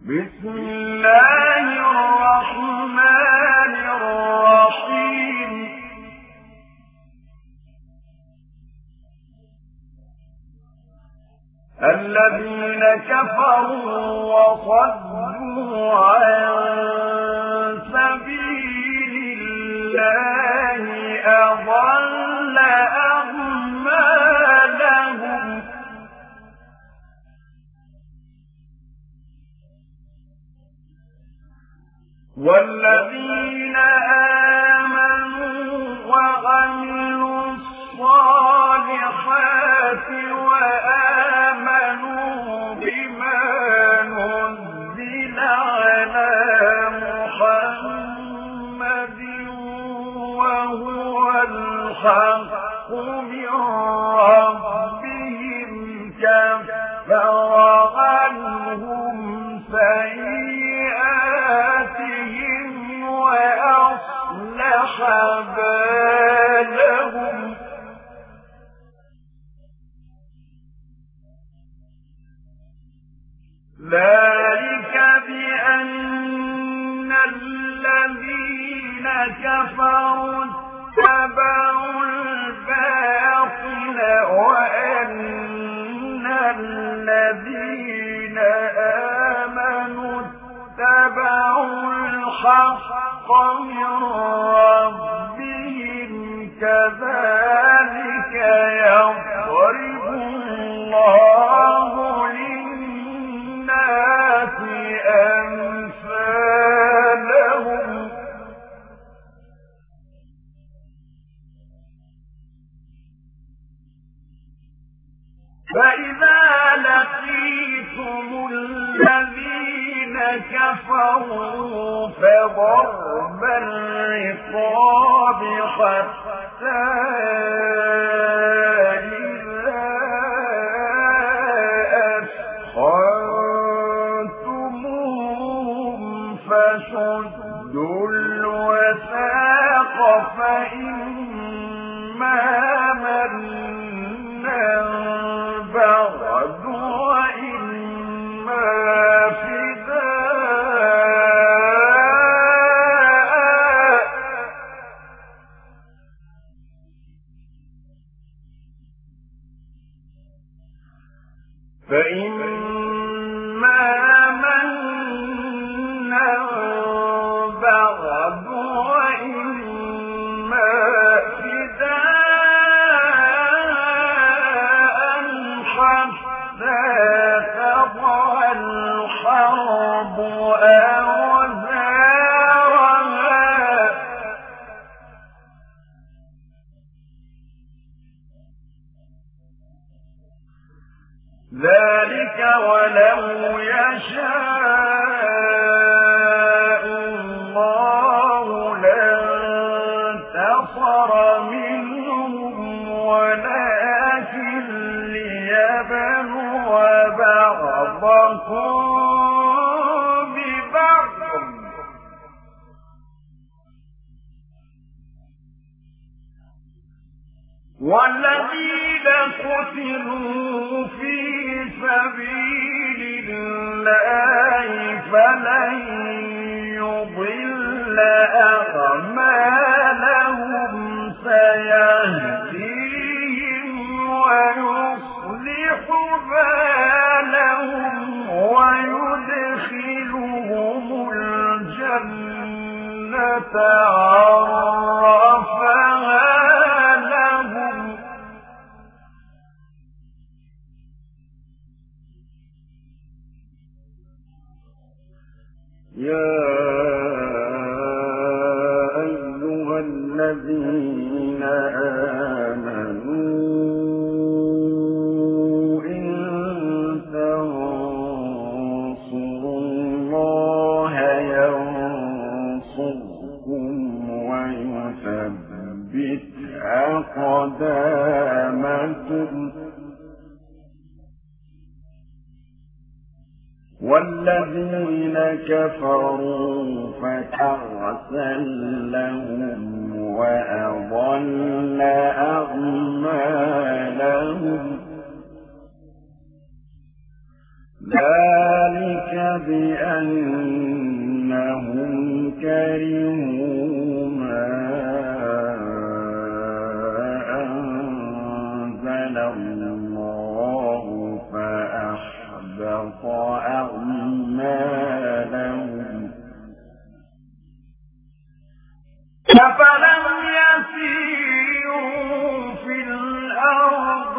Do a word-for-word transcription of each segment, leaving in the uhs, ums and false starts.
بسم الله الرحمن الرحيم الذين كفروا وصدوا عن سبيل الله أضل أعمالهم والذين آمنوا وعملوا الصالحات وآمنوا بما نزل على محمد وهو الحق من ربهم كفر عنهم سيئاتهم وأصلح بالهم ذلك بأن الذين كفروا اتبعوا الباطل وأن الذين آمنوا اتبعوا الحق من ربهم كذلك يضرب الله للناس أمثالهم فإذا لقيتم الذين كفروا فضرب الرقاب حتى إذا أثخنتموهم فشدوا الوثاق فإما منا بعد وإما فداء فإما منا بعد وإما فداء حتى تضع الحرب أوزارها ذلك ولو يشاء الله لانتصر منهم ولكن ليبلو بعضكم ببعض والذين قتلوا في سبيل الله فلن يضل أعمالهم سيهديهم ويصلح بالهم ويدخلهم الجنة عرفها لهم يا أيها الذين آمنوا إن تنصروا الله ينصركم ويثبت أقدامكم والذين كفروا فتعسا لهم وأضل أعمالهم ذلك بأنهم كرهوا ما أنزل الله فأحبط أعمالهم أفلم يسيروا في الأرض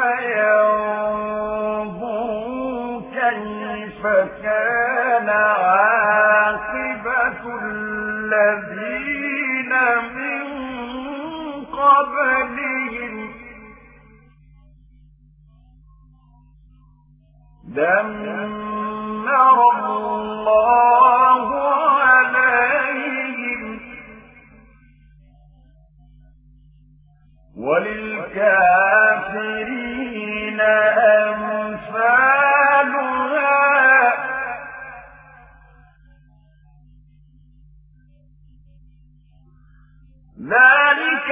فينظروا كيف كان عاقبة الذين من قبلهم دمر الله عليهم وللكافرين أمثالها ذلك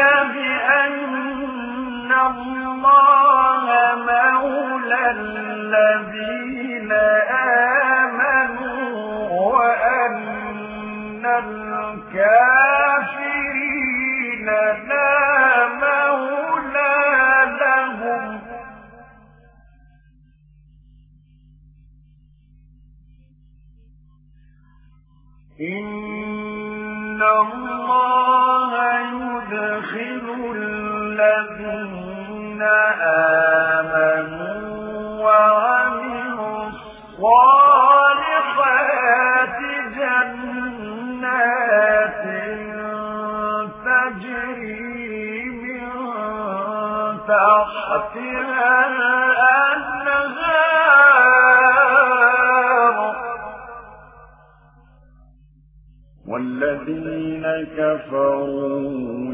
بأن الله مولى الذين آمنوا وأن الكافرين لا مولى لهم إن الله يدخل الذين آمنوا وعملوا الصالحات جنات تجري من تحتها الأنهار والذين كفروا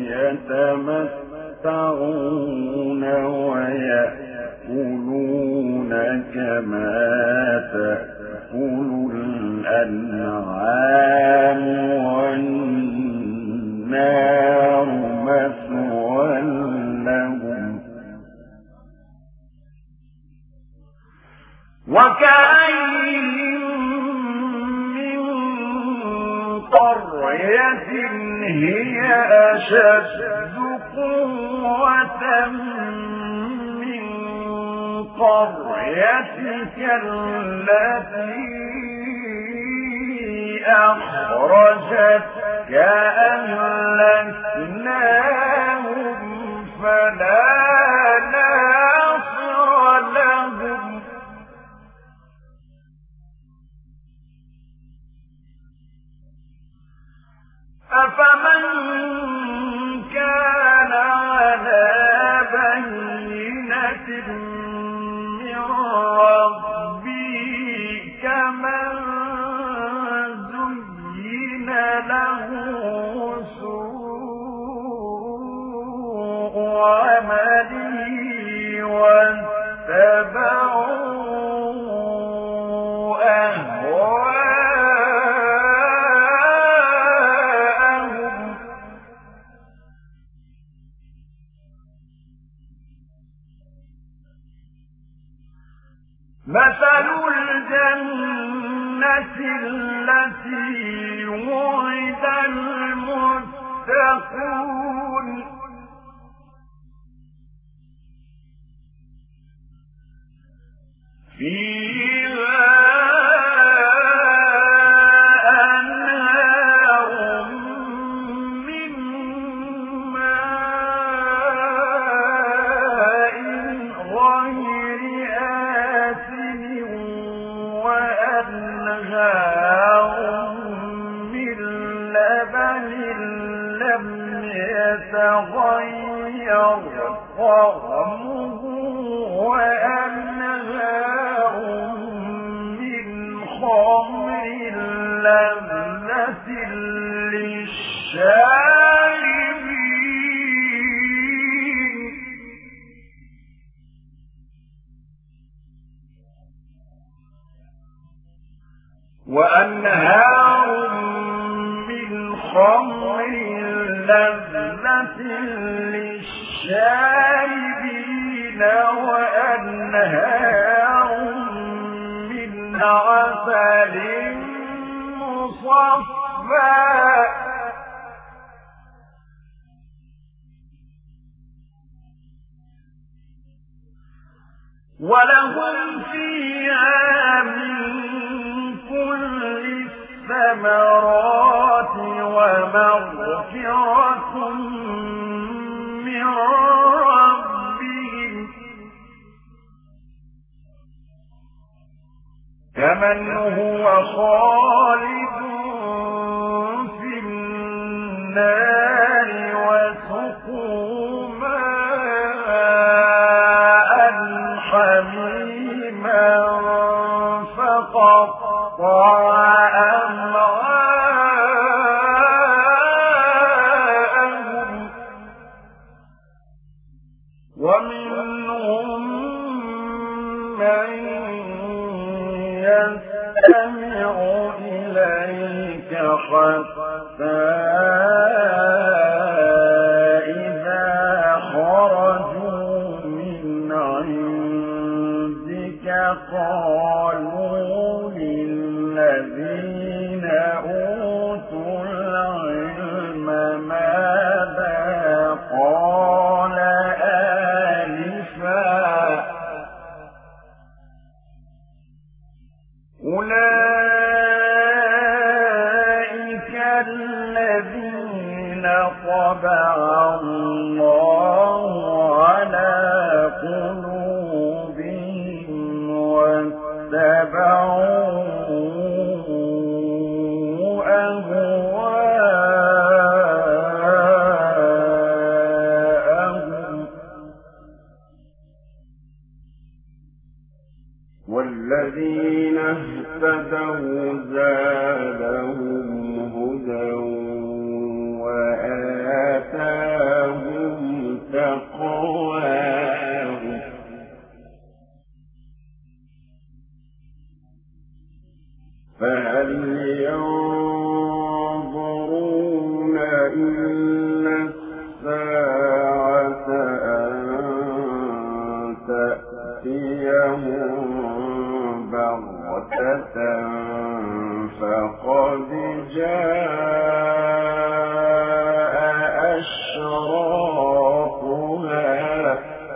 يتمتعون ويأكلون كما تأكل الأنعام والنار مثوى لهم وكأين من قرية هي أشد قوة من قريتك التي أخرجتك أهلكناهم فلا ناصر لهم أفمن كان على بينة من ربه كمن زين له سوء عمله واتبعوا مثل الجنة التي وعد المتقون فيها أنهار من ماء غير آسن وأنهار من لبن لم يتغير طعمه وأنهار من خمر لذة للشاربين وأنهار من خمر لذة للشاربين وأنهار من عسل مصفى ولهم فيها من كل الثمرات ومغفرة من ربهم كمن هو خالد في النار وسقوا ماء حميما فقطع أمعاءهم ومنهم من يستمع إليك حتى إذا خرجوا من عندك قالوا للذين أوتوا العلم ماذا قال آنفا أولئك الذين طبع الله على قلوبهم واتبعوا أهواءهم والذين اهتدوا زادهم هدى وآتاهم تقواهم فهل ينظرون إلا الساعة أن تأتيهم بغتة فقد جاء أشراطها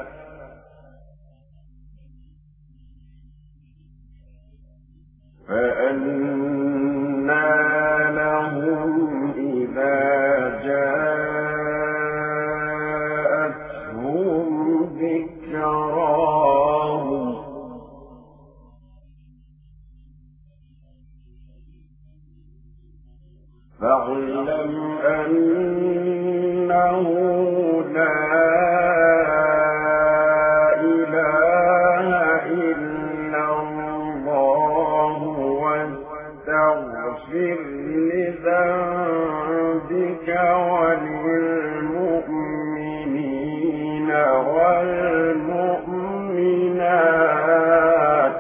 فأنى لهم إذا جاءتهم ذكراهم فاعلم أنه لا إله إلا الله واستغفر لذنبك وللمؤمنين والمؤمنات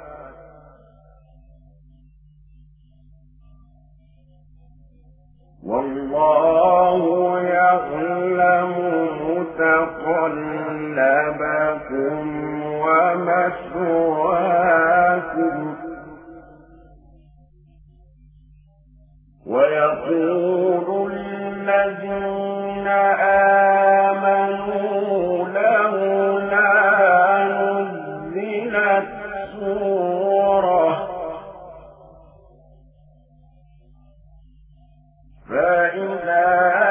والله يعلم متقلبكم ومثواكم ويقول الذين آمنوا لولا نزلت سورة فإذا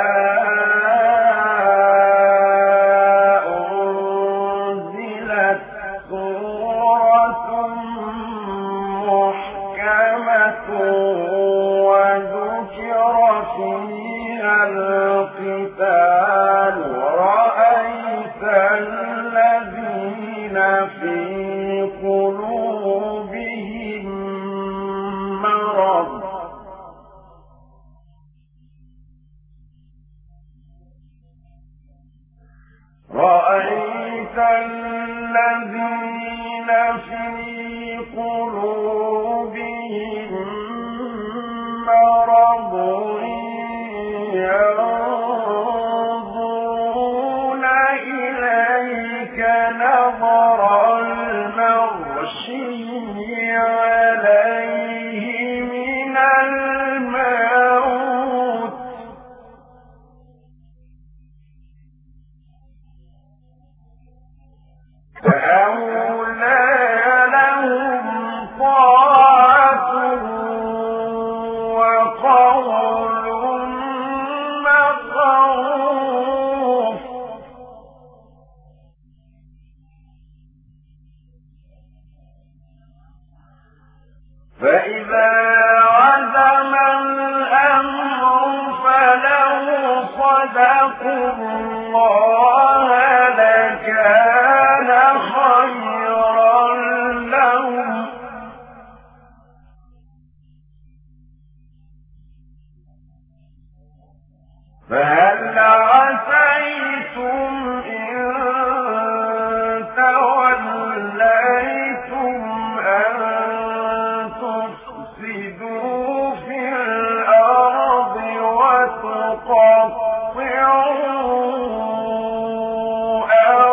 أنزلت سورة محكمة وذكر فيها القتال رأيت الذين في قلوبهم مرض رأيت الذين في قلوبهم مرض ينظرون إليك نظر المغشي عليه فإذا عزم الأمر فلو صدقوا الله لكان خيرا لهم فهل عسيتم إن توليتم أن تفسدوا في الأرض وتقطعوا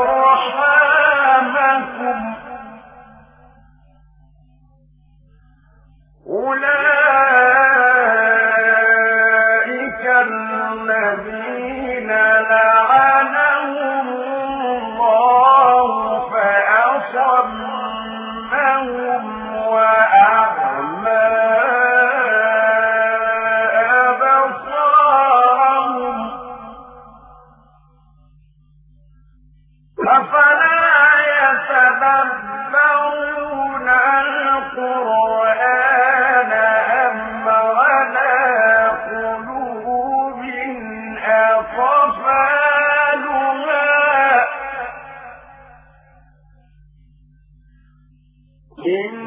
أرحامكم أولئك الذين لعنهم الله فأصمهم وأعمى أبصارهم أفلا يتدبرون القرآن أم على قلوب أقفالها إن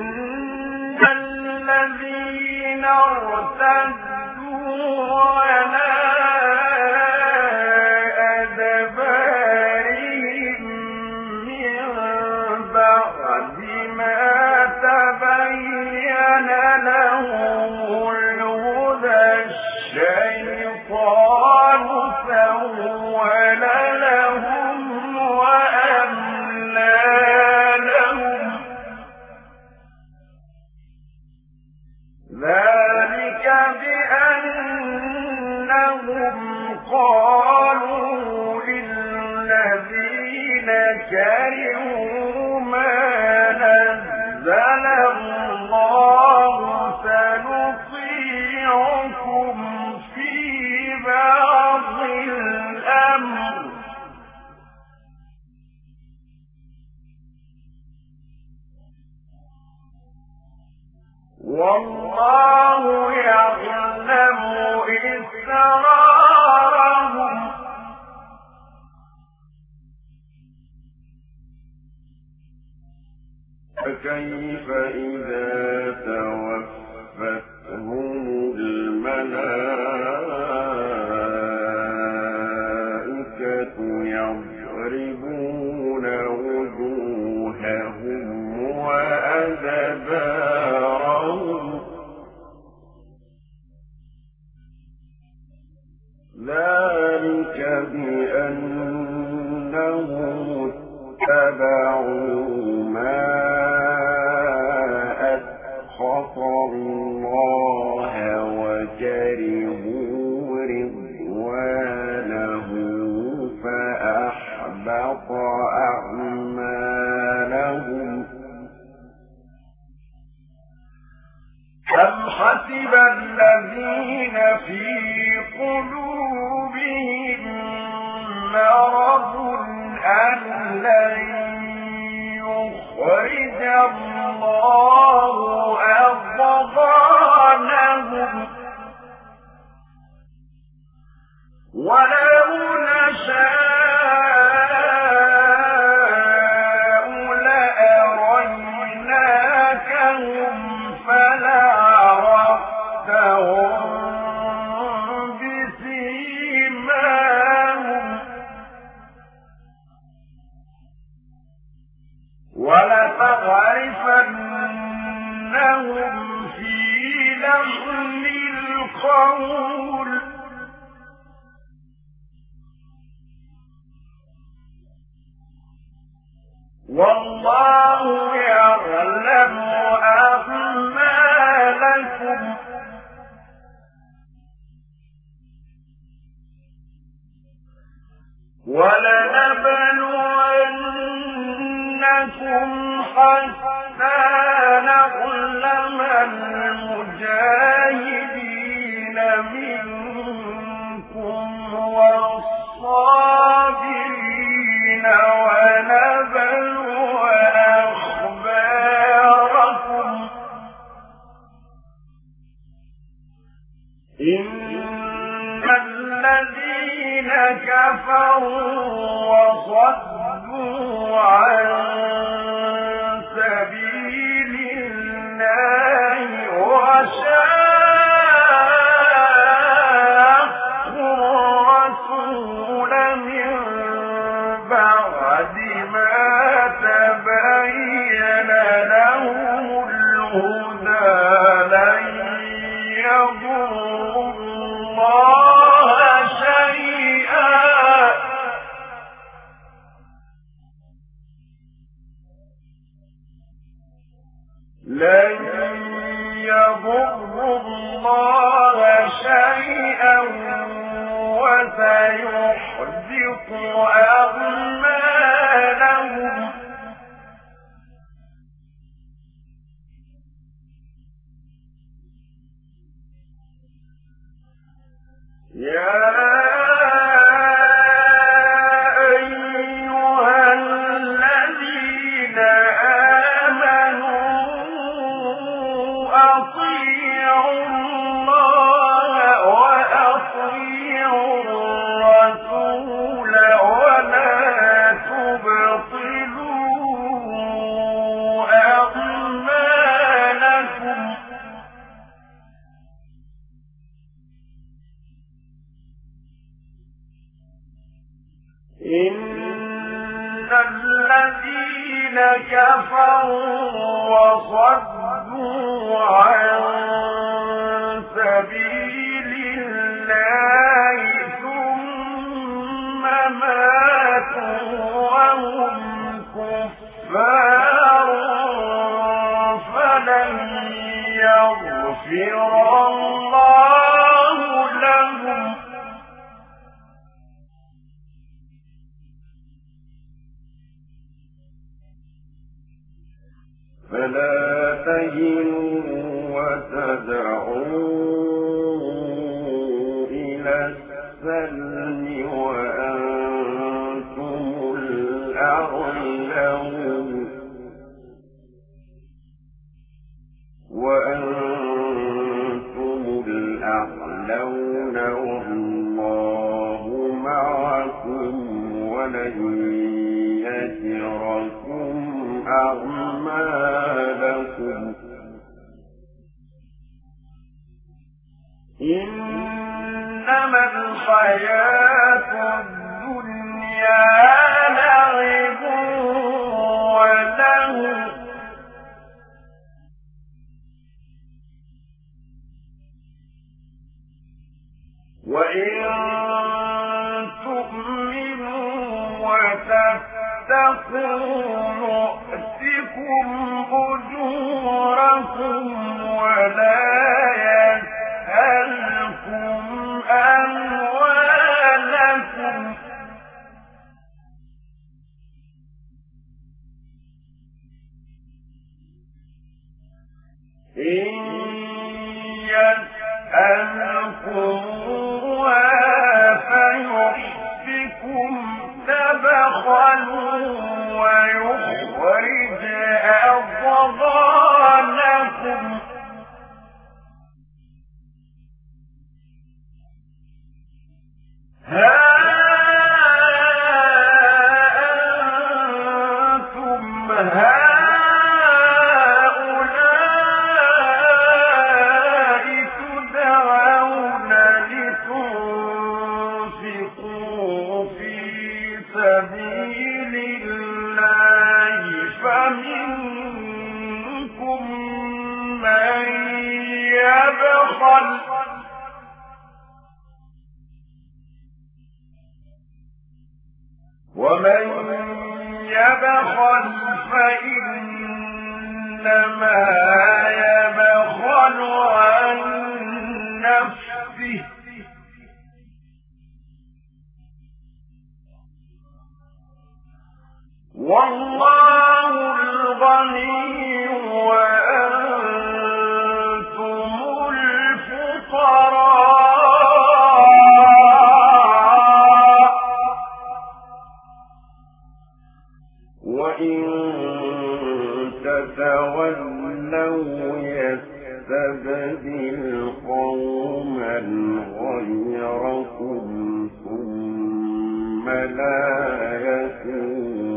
الذين ارتدوا على أدبارهم من بعد ما تبين لهم الهدى الشيطان سول لهم وأملى لهم ذلك بأنهم قالوا للذين كرهوا ما نزل الله سنطيعكم في بعض الأمر والله يعلم إسرارهم فكيف إذا توفتهم الملائكة يضربون وجوههم وأدبارهم ذلك بأنهم اتبعوا ما أسخط الله وكرهوا رضوانه فأحبط أعمالهم أم حسب الذين في قلوبهم مرض أن لن يخرج الله أضغانهم ولو نشاء لأريناكهم فلعرفتهم بسيماهم ولتعرفنهم في لحن القول والله يعلم أعمالكم ولنبلونكم حتى نعلم المجاهدين منكم والصابرين ونبلو أخباركم إن الذين كفروا وصدوا عن سبيل الله وشاقوا الرسول من بعد ما تبين لهم الهدى لن يضروا الله شيئا لن يضروا الله شيئا وسيحبط أعمالهم يا أيها الذين آمنوا أطيعوا الله وأطيعوا الرسول ولا تبطلوا أعمالكم إن الذين كفروا وصدوا عن سبيل الله ثم ماتوا وهم كفار فلن يغفر الله لهم فلا تهنوا وتدعوا إلى السلم وأنتم الأعلون وأنتم الأعلون والله معكم ولن يتركم أعمالكم إنما الحياة الدنيا لعب ولهو وإن تؤمنوا وتتقوا يؤتكم أجوركم ولا يسألكم أموالكم إن يسألكموها فيحفكم تبخلوا ويخرج أضغانكم ها أنتم هؤلاء تدعون لتنفقوا في سبيل الله فمنكم من يبخل ومن يبخل فإنما يبخل عن نفسه والله الغني وأنتم الفقراء وإن تتولوا يستبدل يستبدل قوما غيركم ثم لا يكونوا